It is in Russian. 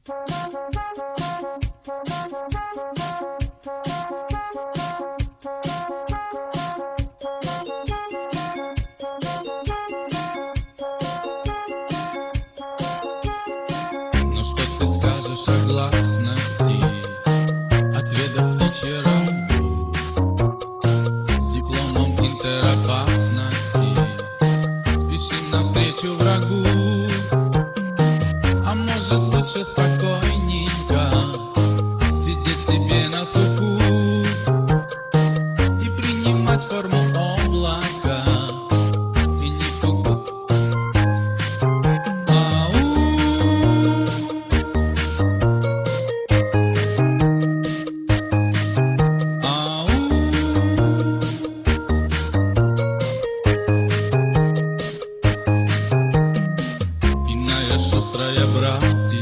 Ну что ты скажешь о гласности, ответов птичий работ, с дипломом интеропасности спешим навстречу врагу. А может лучше спокойненько сидеть себе на суку и принимать форму облака и не пугать. Ау! Ау! Иная шустрая братья